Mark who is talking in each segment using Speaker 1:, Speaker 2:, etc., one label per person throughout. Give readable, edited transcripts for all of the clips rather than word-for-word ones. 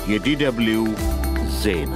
Speaker 1: የዲደብሊው ዜና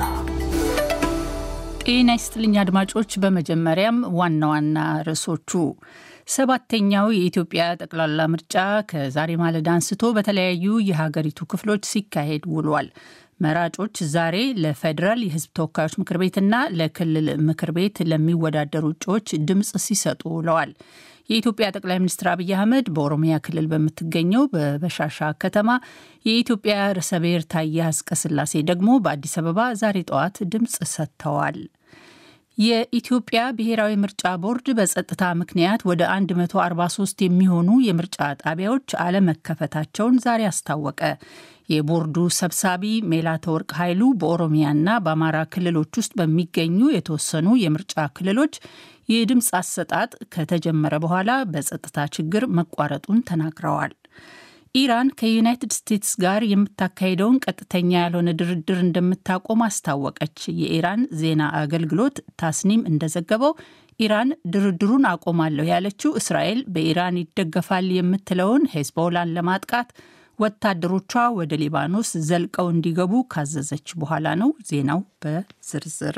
Speaker 2: ጤና ይስጥልኝ አድማጮች። በመጀመሪያም ዋና ዋና ርዕሶቹ ሰባተኛው የኢትዮጵያ ጠቅላላ ምርጫ ከዛሬ ማለዳ አንስቶ በተለያዩ የሀገሪቱ ክፍሎች ሲካሄድ ውሏል። መራጮች ዛሬ ለፌዴራል የሕዝብ ተወካዮች ምክር ቤትና ለክልል ምክር ቤት ለሚወዳደሩ እጩዎች ድምፅ ሲሰጡ ውለዋል። የኢትዮጵያ ጠቅላይ ሚኒስትር አብይ አህመድ በኦሮሚያ ክልል በምትገኘው በበሻሻ ከተማ፣ የኢትዮጵያ ርዕሰ ብሔር ታዬ አጽቀሥላሴ ደግሞ በአዲስ አበባ ዛሬ ጠዋት ድምፅ ሰጥተዋል። የኢትዮጵያ ብሔራዊ ምርጫ ቦርድ በጸጥታ ምክንያት ወደ 143 የሚሆኑ የምርጫ ጣቢያዎች አለመከፈታቸውን ዛሬ አስታወቀ። የቦርዱ ሰብሳቢ ሜላተወርቅ ኃይሉ በኦሮሚያና በአማራ ክልሎች ውስጥ በሚገኙ የተወሰኑ የምርጫ ክልሎች የድምፅ አሰጣጥ ከተጀመረ በኋላ በጸጥታ ችግር መቋረጡን ተናግረዋል። ኢራን ከዩናይትድ ስቴትስ ጋር የምታካሄደውን ቀጥተኛ ያልሆነ ድርድር እንደምታቆም አስታወቀች። የኢራን ዜና አገልግሎት ታስኒም እንደዘገበው ኢራን ድርድሩን አቆማለሁ ያለችው እስራኤል በኢራን ይደገፋል የምትለውን ሄዝቦላን ለማጥቃት ወታደሮቿ ወደ ሊባኖስ ዘልቀው እንዲገቡ ካዘዘች በኋላ ነው። ዜናው በዝርዝር።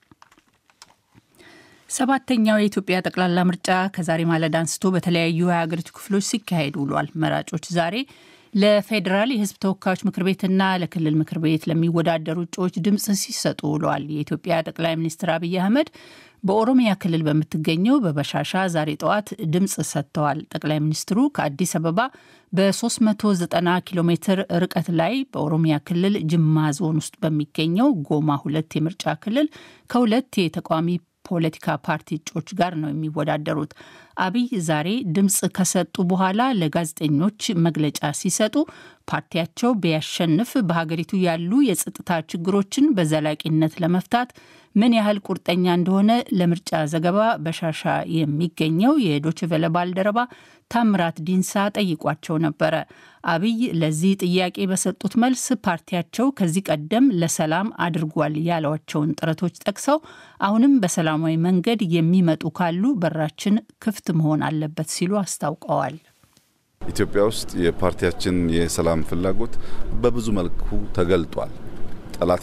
Speaker 2: ሰባተኛው የኢትዮጵያ ጠቅላላ ምርጫ ከዛሬ ማለዳ አንስቶ በተለያዩ የሀገሪቱ ክፍሎች ሲካሄድ ውሏል። መራጮች ዛሬ ለፌዴራል የሕዝብ ተወካዮች ምክር ቤትና ለክልል ምክር ቤት ለሚወዳደሩ እጩዎች ድምፅ ሲሰጡ ውለዋል። የኢትዮጵያ ጠቅላይ ሚኒስትር አብይ አህመድ በኦሮሚያ ክልል በምትገኘው በበሻሻ ዛሬ ጠዋት ድምፅ ሰጥተዋል። ጠቅላይ ሚኒስትሩ ከአዲስ አበባ በ390 ኪሎ ሜትር ርቀት ላይ በኦሮሚያ ክልል ጅማ ዞን ውስጥ በሚገኘው ጎማ 2 የምርጫ ክልል ከሁለት የተቃዋሚ ፖለቲካ ፓርቲ እጩዎች ጋር ነው የሚወዳደሩት። አብይ ዛሬ ድምፅ ከሰጡ በኋላ ለጋዜጠኞች መግለጫ ሲሰጡ ፓርቲያቸው ቢያሸንፍ በሀገሪቱ ያሉ የጸጥታ ችግሮችን በዘላቂነት ለመፍታት ምን ያህል ቁርጠኛ እንደሆነ ለምርጫ ዘገባ በሻሻ የሚገኘው የዶይቼ ቬለ ባልደረባ ታምራት ዲንሳ ጠይቋቸው ነበረ። አብይ ለዚህ ጥያቄ በሰጡት መልስ ፓርቲያቸው ከዚህ ቀደም ለሰላም አድርጓል ያሏቸውን ጥረቶች ጠቅሰው አሁንም በሰላማዊ መንገድ የሚመጡ ካሉ በራችን ክፍት መሆን አለበት ሲሉ አስታውቀዋል።
Speaker 3: ኢትዮጵያ ውስጥ የፓርቲያችን የሰላም ፍላጎት በብዙ መልኩ ተገልጧል። ጠላት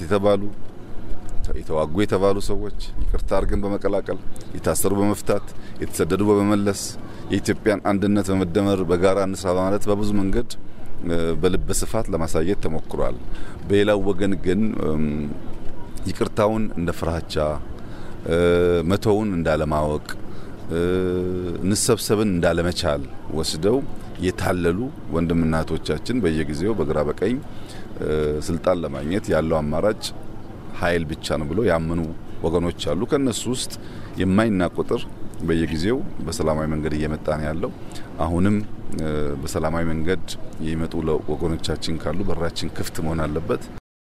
Speaker 3: የተዋጉ የተባሉ ሰዎች ይቅርታ አድርገን በመቀላቀል የታሰሩ በመፍታት የተሰደዱ በመመለስ የኢትዮጵያን አንድነት በመደመር በጋራ እንስራ በማለት በብዙ መንገድ በልበ ስፋት ለማሳየት ተሞክሯል። በሌላው ወገን ግን ይቅርታውን እንደ ፍራቻ፣ መተውን እንዳለማወቅ፣ ንሰብሰብን እንዳለመቻል ወስደው የታለሉ ወንድምና እህቶቻችን በየጊዜው በግራ በቀኝ ስልጣን ለማግኘት ያለው አማራጭ ኃይል ብቻ ነው ብሎ ያመኑ ወገኖች አሉ። ከነሱ ውስጥ የማይናቅ ቁጥር በየጊዜው በሰላማዊ መንገድ እየመጣ ነው ያለው። አሁንም በሰላማዊ መንገድ የሚመጡ ወገኖቻችን ካሉ በራችን ክፍት መሆን አለበት።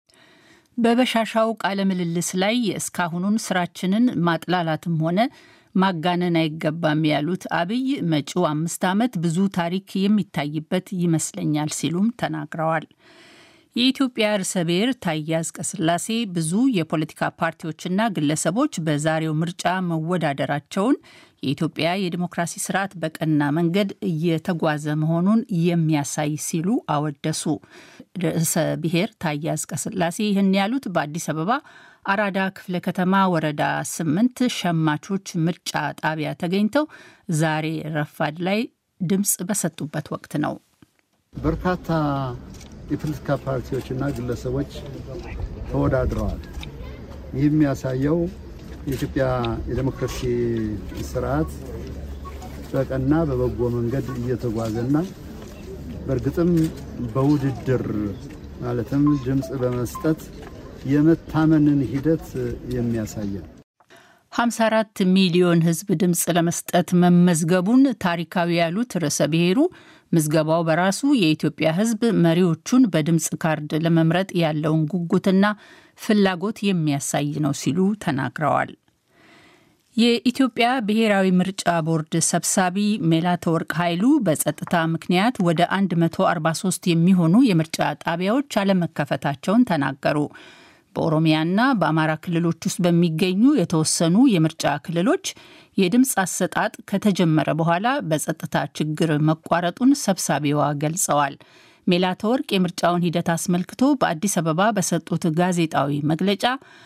Speaker 2: በበሻሻው ቃለ ምልልስ ላይ እስካሁኑን ስራችንን ማጥላላትም ሆነ ማጋነን አይገባም ያሉት አብይ መጪው 5 ዓመት ብዙ ታሪክ የሚታይበት ይመስለኛል ሲሉም ተናግረዋል። የኢትዮጵያ ርዕሰ ብሔር ታዬ አጽቀሥላሴ ብዙ የፖለቲካ ፓርቲዎችና ግለሰቦች በዛሬው ምርጫ መወዳደራቸውን የኢትዮጵያ የዲሞክራሲ ስርዓት በቀና መንገድ እየተጓዘ መሆኑን የሚያሳይ ሲሉ አወደሱ። ርዕሰ ብሔር ታዬ አጽቀሥላሴ ይህን ያሉት በአዲስ አበባ አራዳ ክፍለ ከተማ ወረዳ 8 ሸማቾች ምርጫ ጣቢያ ተገኝተው ዛሬ ረፋድ ላይ ድምፅ በሰጡበት ወቅት ነው።
Speaker 4: በርካታ የፖለቲካ ፓርቲዎችና ግለሰቦች ተወዳድረዋል። ይህ የሚያሳየው የኢትዮጵያ የዲሞክራሲ ስርዓት በቀና በበጎ መንገድ እየተጓዘና በእርግጥም በውድድር ማለትም ድምፅ በመስጠት የመታመንን ሂደት የሚያሳይ ነው።
Speaker 2: 54 ሚሊዮን ሕዝብ ድምፅ ለመስጠት መመዝገቡን ታሪካዊ ያሉት ርዕሰ ብሔሩ ምዝገባው በራሱ የኢትዮጵያ ሕዝብ መሪዎቹን በድምፅ ካርድ ለመምረጥ ያለውን ጉጉትና ፍላጎት የሚያሳይ ነው ሲሉ ተናግረዋል። የኢትዮጵያ ብሔራዊ ምርጫ ቦርድ ሰብሳቢ ሜላተወርቅ ኃይሉ በጸጥታ ምክንያት ወደ 143 የሚሆኑ የምርጫ ጣቢያዎች አለመከፈታቸውን ተናገሩ። በኦሮሚያና በአማራ ክልሎች ውስጥ በሚገኙ የተወሰኑ የምርጫ ክልሎች የድምፅ አሰጣጥ ከተጀመረ በኋላ በጸጥታ ችግር መቋረጡን ሰብሳቢዋ ገልጸዋል። ሜላትወርቅ የምርጫውን ሂደት አስመልክቶ በአዲስ አበባ በሰጡት ጋዜጣዊ መግለጫ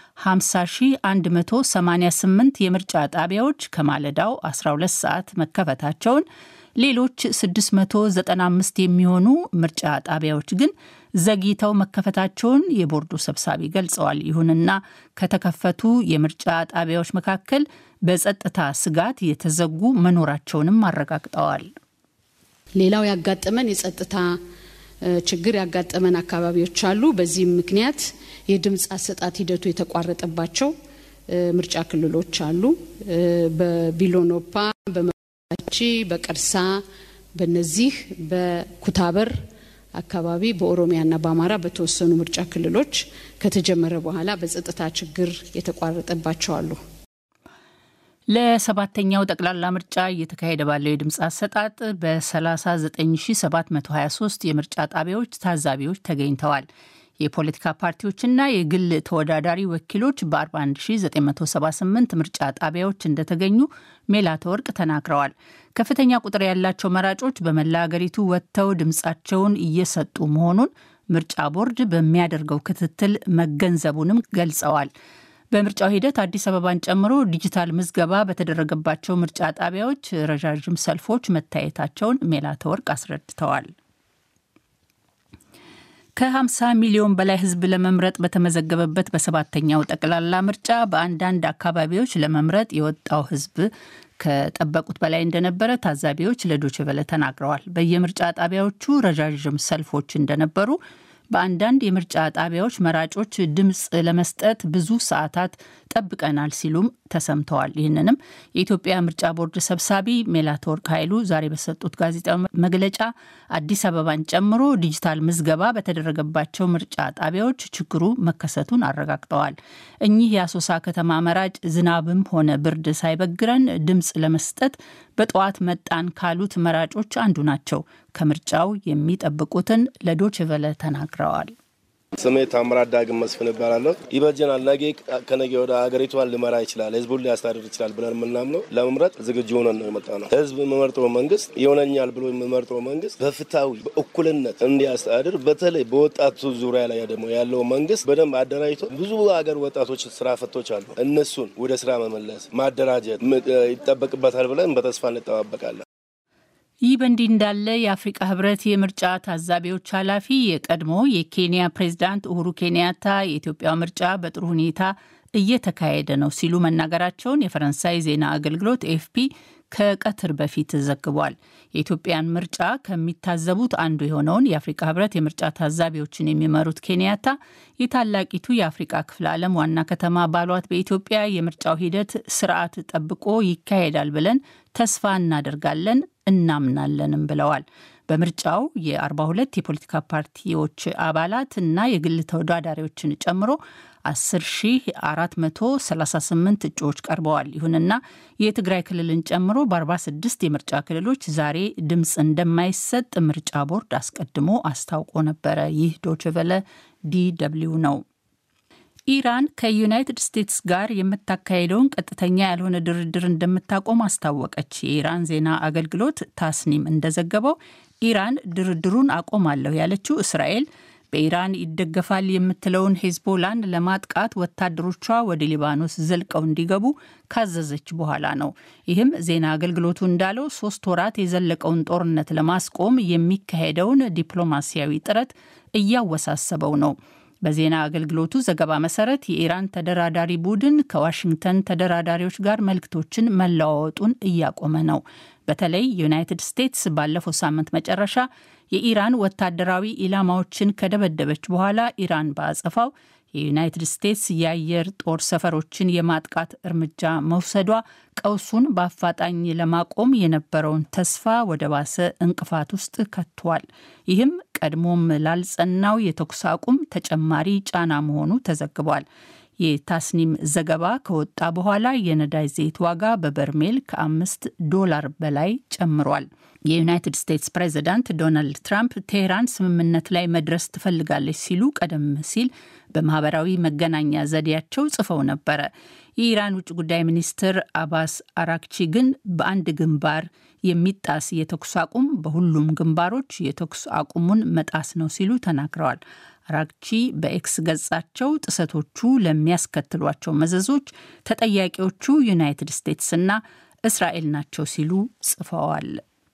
Speaker 2: 50188 የምርጫ ጣቢያዎች ከማለዳው 12 ሰዓት መከፈታቸውን፣ ሌሎች 695 የሚሆኑ ምርጫ ጣቢያዎች ግን ዘግይተው መከፈታቸውን የቦርዱ ሰብሳቢ ገልጸዋል። ይሁንና ከተከፈቱ የምርጫ ጣቢያዎች መካከል በጸጥታ ስጋት የተዘጉ መኖራቸውንም አረጋግጠዋል።
Speaker 5: ሌላው ያጋጠመን የጸጥታ ችግር ያጋጠመን አካባቢዎች አሉ። በዚህም ምክንያት የድምጽ አሰጣጥ ሂደቱ የተቋረጠባቸው ምርጫ ክልሎች አሉ። በቢሎኖፓ፣ በመቺ፣ በቀርሳ፣ በነዚህ በኩታበር አካባቢ በኦሮሚያና በአማራ በተወሰኑ ምርጫ ክልሎች ከተጀመረ በኋላ በጸጥታ ችግር የተቋረጠባቸው አሉ።
Speaker 2: ለሰባተኛው ጠቅላላ ምርጫ እየተካሄደ ባለው የድምጽ አሰጣጥ በ39723 የምርጫ ጣቢያዎች ታዛቢዎች ተገኝተዋል። የፖለቲካ ፓርቲዎችና የግል ተወዳዳሪ ወኪሎች በ41978 ምርጫ ጣቢያዎች እንደተገኙ ሜላትወርቅ ተናግረዋል። ከፍተኛ ቁጥር ያላቸው መራጮች በመላ አገሪቱ ወጥተው ድምጻቸውን እየሰጡ መሆኑን ምርጫ ቦርድ በሚያደርገው ክትትል መገንዘቡንም ገልጸዋል። በምርጫው ሂደት አዲስ አበባን ጨምሮ ዲጂታል ምዝገባ በተደረገባቸው ምርጫ ጣቢያዎች ረዣዥም ሰልፎች መታየታቸውን ሜላትወርቅ አስረድተዋል። ከ50 ሚሊዮን በላይ ሕዝብ ለመምረጥ በተመዘገበበት በሰባተኛው ጠቅላላ ምርጫ በአንዳንድ አካባቢዎች ለመምረጥ የወጣው ሕዝብ ከጠበቁት በላይ እንደነበረ ታዛቢዎች ለዶይቼ ቬለ ተናግረዋል። በየምርጫ ጣቢያዎቹ ረዣዥም ሰልፎች እንደነበሩ፣ በአንዳንድ የምርጫ ጣቢያዎች መራጮች ድምጽ ለመስጠት ብዙ ሰዓታት ጠብቀናል ሲሉም ተሰምተዋል። ይህንንም የኢትዮጵያ ምርጫ ቦርድ ሰብሳቢ ሜላትወርቅ ኃይሉ ዛሬ በሰጡት ጋዜጣዊ መግለጫ አዲስ አበባን ጨምሮ ዲጂታል ምዝገባ በተደረገባቸው ምርጫ ጣቢያዎች ችግሩ መከሰቱን አረጋግጠዋል። እኚህ የአሶሳ ከተማ መራጭ ዝናብም ሆነ ብርድ ሳይበግረን ድምጽ ለመስጠት በጠዋት መጣን ካሉት መራጮች አንዱ ናቸው። ከምርጫው የሚጠብቁትን ለዶይቼ ቬለ ተናግረዋል።
Speaker 6: ስሜ ታምራት ዳግም መስፍን ይባላለሁ። ይበጀናል፣ ነገ ከነገ ወደ ሀገሪቷን ሊመራ ይችላል፣ ህዝቡን ሊያስተዳድር ይችላል ብለን የምናምነው ለመምረጥ ዝግጁ ሆነን ነው የመጣ ነው። ህዝብ የሚመርጠው መንግስት ይሆነኛል ብሎ የሚመርጠው መንግስት በፍትሃዊ በእኩልነት እንዲያስተዳድር፣ በተለይ በወጣቱ ዙሪያ ላይ ደግሞ ያለው መንግስት በደንብ አደራጅቶ ብዙ ሀገር ወጣቶች ስራ ፈቶች አሉ፣ እነሱን ወደ ስራ መመለስ ማደራጀት ይጠበቅበታል ብለን በተስፋ እንጠባበቃለን።
Speaker 2: ይህ በእንዲህ እንዳለ የአፍሪቃ ህብረት የምርጫ ታዛቢዎች ኃላፊ የቀድሞ የኬንያ ፕሬዝዳንት ኡሁሩ ኬንያታ የኢትዮጵያ ምርጫ በጥሩ ሁኔታ እየተካሄደ ነው ሲሉ መናገራቸውን የፈረንሳይ ዜና አገልግሎት ኤፍፒ ከቀትር በፊት ዘግቧል። የኢትዮጵያን ምርጫ ከሚታዘቡት አንዱ የሆነውን የአፍሪቃ ህብረት የምርጫ ታዛቢዎችን የሚመሩት ኬንያታ የታላቂቱ የአፍሪቃ ክፍለ ዓለም ዋና ከተማ ባሏት በኢትዮጵያ የምርጫው ሂደት ስርዓት ጠብቆ ይካሄዳል ብለን ተስፋ እናደርጋለን እናምናለንም ብለዋል። በምርጫው የ42 የፖለቲካ ፓርቲዎች አባላት እና የግል ተወዳዳሪዎችን ጨምሮ 10438 እጩዎች ቀርበዋል። ይሁንና የትግራይ ክልልን ጨምሮ በ46 የምርጫ ክልሎች ዛሬ ድምፅ እንደማይሰጥ ምርጫ ቦርድ አስቀድሞ አስታውቆ ነበረ። ይህ ዶይቼ ቬለ ዲደብሊው ነው። ኢራን ከዩናይትድ ስቴትስ ጋር የምታካሄደውን ቀጥተኛ ያልሆነ ድርድር እንደምታቆም አስታወቀች። የኢራን ዜና አገልግሎት ታስኒም እንደዘገበው ኢራን ድርድሩን አቆማለሁ ያለችው እስራኤል በኢራን ይደገፋል የምትለውን ሄዝቦላን ለማጥቃት ወታደሮቿ ወደ ሊባኖስ ዘልቀው እንዲገቡ ካዘዘች በኋላ ነው። ይህም ዜና አገልግሎቱ እንዳለው 3 ወራት የዘለቀውን ጦርነት ለማስቆም የሚካሄደውን ዲፕሎማሲያዊ ጥረት እያወሳሰበው ነው። በዜና አገልግሎቱ ዘገባ መሰረት የኢራን ተደራዳሪ ቡድን ከዋሽንግተን ተደራዳሪዎች ጋር መልእክቶችን መለዋወጡን እያቆመ ነው። በተለይ ዩናይትድ ስቴትስ ባለፈው ሳምንት መጨረሻ የኢራን ወታደራዊ ኢላማዎችን ከደበደበች በኋላ ኢራን በአጸፋው የዩናይትድ ስቴትስ የአየር ጦር ሰፈሮችን የማጥቃት እርምጃ መውሰዷ ቀውሱን በአፋጣኝ ለማቆም የነበረውን ተስፋ ወደ ባሰ እንቅፋት ውስጥ ከቷል። ይህም ቀድሞም ላልጸናው የተኩስ አቁም ተጨማሪ ጫና መሆኑ ተዘግቧል። የታስኒም ዘገባ ከወጣ በኋላ የነዳጅ ዘይት ዋጋ በበርሜል $5 በላይ ጨምሯል። የዩናይትድ ስቴትስ ፕሬዝዳንት ዶናልድ ትራምፕ ቴህራን ስምምነት ላይ መድረስ ትፈልጋለች ሲሉ ቀደም ሲል በማህበራዊ መገናኛ ዘዴያቸው ጽፈው ነበረ። የኢራን ውጭ ጉዳይ ሚኒስትር አባስ አራክቺ ግን በአንድ ግንባር የሚጣስ የተኩስ አቁም በሁሉም ግንባሮች የተኩስ አቁሙን መጣስ ነው ሲሉ ተናግረዋል። አራክቺ በኤክስ ገጻቸው ጥሰቶቹ ለሚያስከትሏቸው መዘዞች ተጠያቂዎቹ ዩናይትድ ስቴትስና እስራኤል ናቸው ሲሉ ጽፈዋል።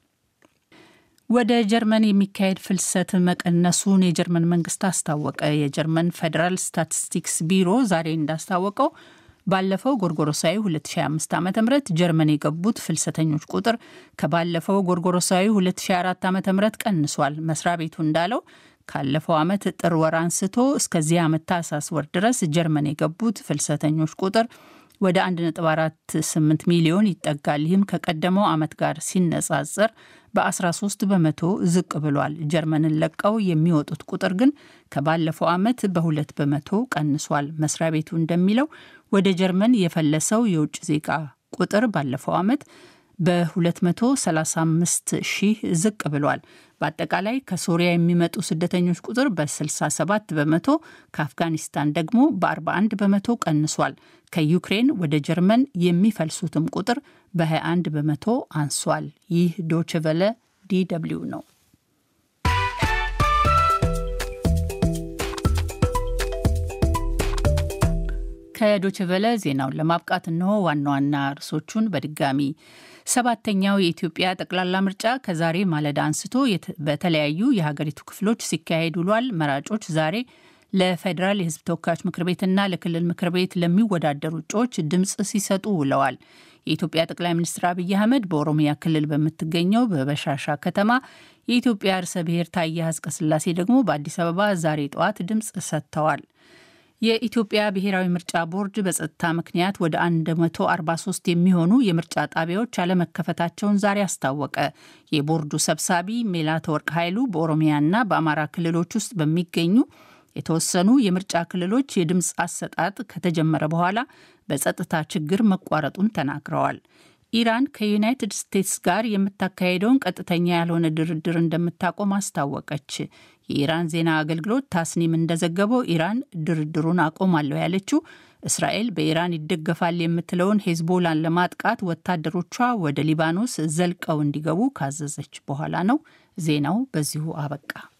Speaker 2: ወደ ጀርመን የሚካሄድ ፍልሰት መቀነሱን የጀርመን መንግስት አስታወቀ። የጀርመን ፌዴራል ስታቲስቲክስ ቢሮ ዛሬ እንዳስታወቀው ባለፈው ጎርጎሮሳዊ 2005 ዓ.ም ጀርመን የገቡት ፍልሰተኞች ቁጥር ከባለፈው ጎርጎሮሳዊ 2004 ዓ.ም ቀንሷል። መስሪያ ቤቱ እንዳለው ካለፈው ዓመት ጥር ወር አንስቶ እስከዚህ ዓመት ታህሳስ ወር ድረስ ጀርመን የገቡት ፍልሰተኞች ቁጥር ወደ 1.48 ሚሊዮን ይጠጋል። ይህም ከቀደመው ዓመት ጋር ሲነጻጸር በ13 በመቶ ዝቅ ብሏል። ጀርመንን ለቀው የሚወጡት ቁጥር ግን ከባለፈው ዓመት በ2 በመቶ ቀንሷል። መስሪያ ቤቱ እንደሚለው ወደ ጀርመን የፈለሰው የውጭ ዜጋ ቁጥር ባለፈው ዓመት በ235 ሺህ ዝቅ ብሏል። በአጠቃላይ ከሶሪያ የሚመጡ ስደተኞች ቁጥር በ67 በመቶ፣ ከአፍጋኒስታን ደግሞ በ41 በመቶ ቀንሷል። ከዩክሬን ወደ ጀርመን የሚፈልሱትም ቁጥር በ21 በመቶ አንሷል። ይህ ዶይቼ ቬለ ዲደብሊው ነው። ከዶይቼ ቬለ ዜናውን ለማብቃት ነው ዋና ዋና ርዕሶቹን በድጋሚ። 7ኛው የኢትዮጵያ ጠቅላላ ምርጫ ከዛሬ ማለዳ አንስቶ በተለያዩ የሀገሪቱ ክፍሎች ሲካሄድ ውሏል። መራጮች ዛሬ ለፌዴራል የሕዝብ ተወካዮች ምክር ቤትና ለክልል ምክር ቤት ለሚወዳደሩ እጩዎች ድምፅ ሲሰጡ ውለዋል። የኢትዮጵያ ጠቅላይ ሚኒስትር አብይ አህመድ በኦሮሚያ ክልል በምትገኘው በበሻሻ ከተማ፣ የኢትዮጵያ ርዕሰ ብሔር ታዬ አጽቀሥላሴ ደግሞ በአዲስ አበባ ዛሬ ጠዋት ድምፅ ሰጥተዋል። የኢትዮጵያ ብሔራዊ ምርጫ ቦርድ በጸጥታ ምክንያት ወደ 143 የሚሆኑ የምርጫ ጣቢያዎች አለመከፈታቸውን ዛሬ አስታወቀ። የቦርዱ ሰብሳቢ ሜላተወርቅ ኃይሉ በኦሮሚያና በአማራ ክልሎች ውስጥ በሚገኙ የተወሰኑ የምርጫ ክልሎች የድምፅ አሰጣጥ ከተጀመረ በኋላ በጸጥታ ችግር መቋረጡን ተናግረዋል። ኢራን ከዩናይትድ ስቴትስ ጋር የምታካሄደውን ቀጥተኛ ያልሆነ ድርድር እንደምታቆም አስታወቀች። የኢራን ዜና አገልግሎት ታስኒም እንደዘገበው ኢራን ድርድሩን አቆማለሁ ያለችው እስራኤል በኢራን ይደገፋል የምትለውን ሄዝቦላን ለማጥቃት ወታደሮቿ ወደ ሊባኖስ ዘልቀው እንዲገቡ ካዘዘች በኋላ ነው። ዜናው በዚሁ አበቃ።